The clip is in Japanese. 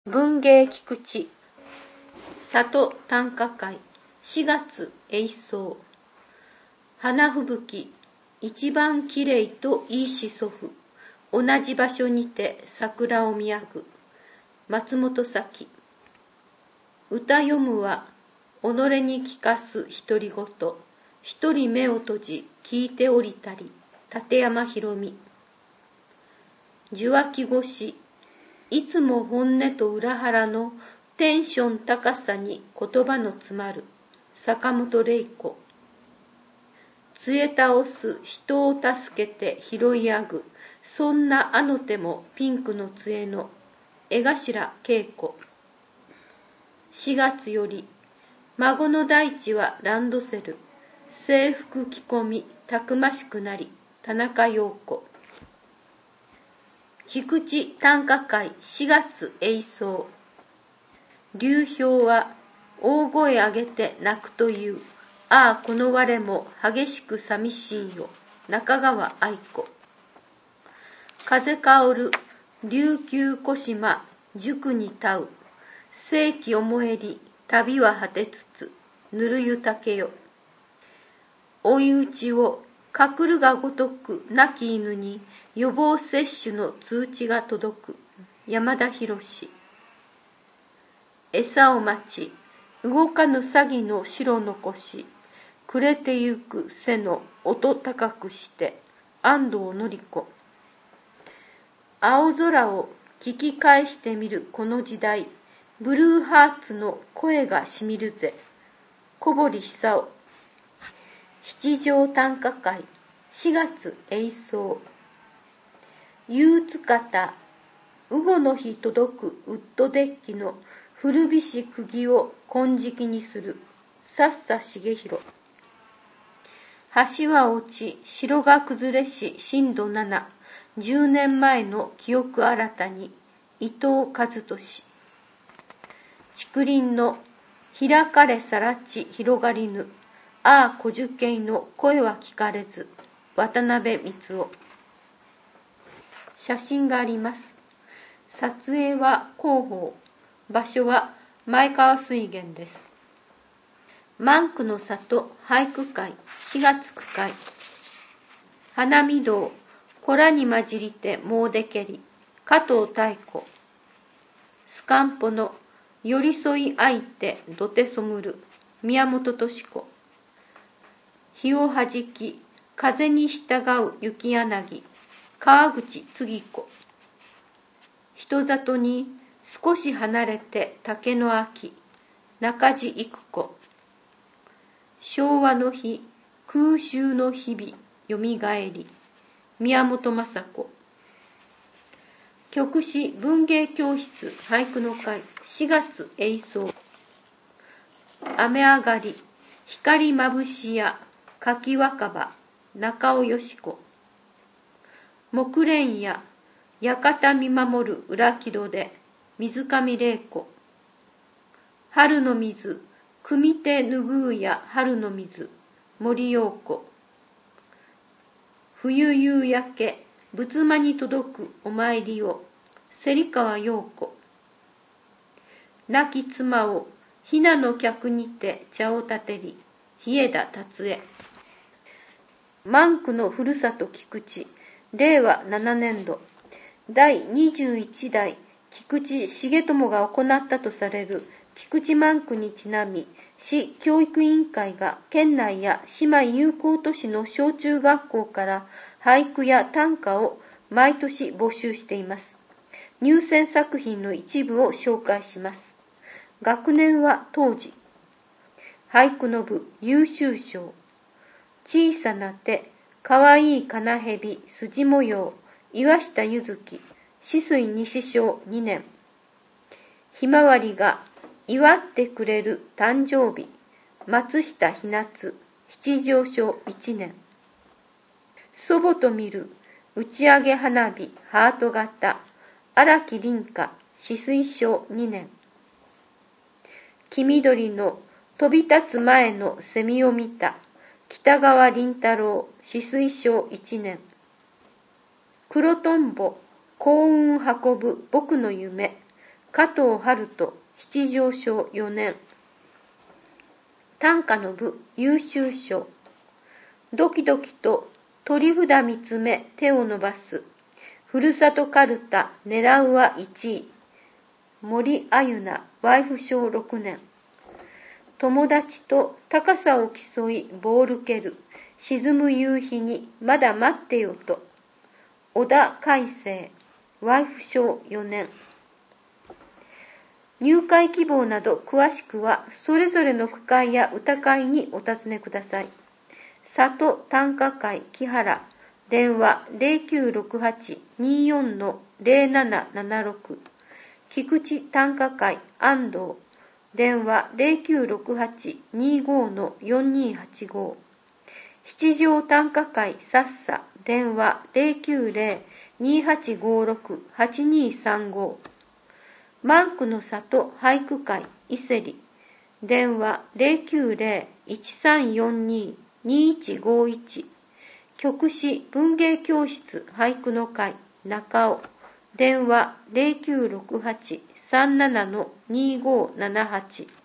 文芸菊池里短歌会4月永草花吹雪一番きれいといいし祖父同じ場所にて桜を見やぐ松本咲歌読むは己に聞かす独り言一人目を閉じ聞いておりたり立山ひ美受話器越しいつも本音と裏腹のテンション高さに言葉の詰まる坂本玲子杖倒す人を助けて拾い上ぐそんなあの手もピンクの杖の江頭恵子4月より孫の大地はランドセル制服着込みたくましくなり田中陽子菊池短歌会4月永草流氷は大声上げて泣くというああこの我も激しく寂しいよ中川愛子風薫る琉球小島塾にたう世紀思えり旅は果てつつぬるゆ竹よ追い打ちをかくるがごとく亡き犬に予防接種の通知が届く山田博餌を待ち動かぬ詐欺の白残し暮れてゆく背の音高くして安藤典子青空を聞き返してみるこの時代ブルーハーツの声がしみるぜ小堀久夫七条短歌会4月永草憂鬱方午後の日届くウッドデッキの古びし釘を金色にするさっさ重弘橋は落ち城が崩れし震度7 10年前の記憶新たに伊藤和俊竹林の開かれさらち広がりぬああ小樹系の声は聞かれず渡辺光雄写真があります撮影は広報場所は前川水源です万句の里俳句会4月9回花見堂子らに混じりてもうでけり加藤妙子スカンポの寄り添い相手土手そむる宮本敏子日をはじき風に従う雪柳川口次子人里に少し離れて竹の秋中地育子昭和の日空襲の日々よみがえり宮本雅子曲師文芸教室俳句の会4月永草雨上がり光まぶしや柿若葉中尾よし子木蓮や館見守る裏木戸で水上玲子春の水組手ぬぐうや春の水森陽子冬夕焼け仏間に届くお参りを芹川陽子亡き妻を雛の客にて茶を立てり日枝達恵万句のふるさと菊池令和7年度第21代菊池重友が行ったとされる菊池万句にちなみ市教育委員会が県内や姉妹友好都市の小中学校から俳句や短歌を毎年募集しています入選作品の一部を紹介します学年は当時俳句の部優秀賞小さな手かわいい金蛇筋模様岩下ゆずき止水西小2年ひまわりが祝ってくれる誕生日松下ひなつ七条小1年祖母と見る打ち上げ花火ハート型荒木凛花止水小2年黄緑の飛び立つ前のセミを見た北川凛太郎止水小1年黒とんぼ幸運運ぶ僕の夢加藤春人七条賞4年。短歌の部優秀賞。ドキドキと取り札見つめ手を伸ばす。ふるさとカルタ狙うは1位。森あゆなワイフ賞6年。友達と高さを競いボール蹴る。沈む夕日にまだ待ってよと。小田海生ワイフ賞4年。入会希望など詳しくはそれぞれの区会や歌会にお尋ねください。里短歌会木原電話 0968-24-0776。菊池短歌会安藤電話 0968-25-4285。七条短歌会さっさ電話 090-2856-8235。万句の里俳句会伊勢里電話 090-1342-2151。曲師文芸教室俳句の会中尾電話 0968-37-2578。